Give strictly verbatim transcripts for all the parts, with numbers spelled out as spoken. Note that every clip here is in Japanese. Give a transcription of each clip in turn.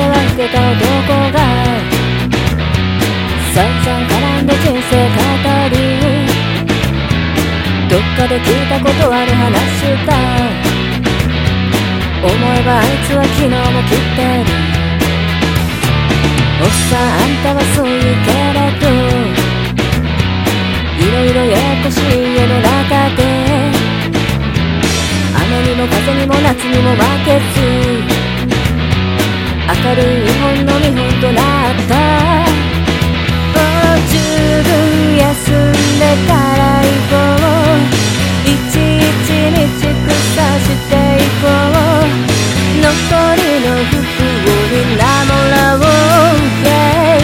は老けた男が散々絡んで人生語る。どっかで聞いたことある話だ。思えばあいつは昨日も来てる。おっさんあんたはそう言うけれど、いろいろややこしい世の中で雨にも風にも夏にも負けず明るい日本の見本となった。十分休んでたら行こう。一日にちくさしていこう。残りの服をみんなもらおう、yeah、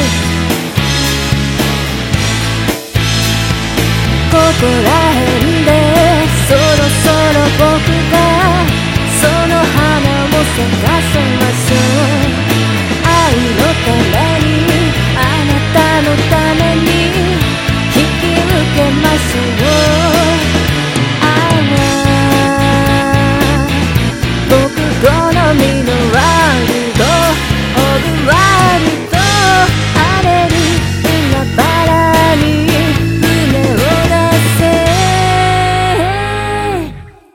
ここら辺でそろそろ僕がその花を咲かせ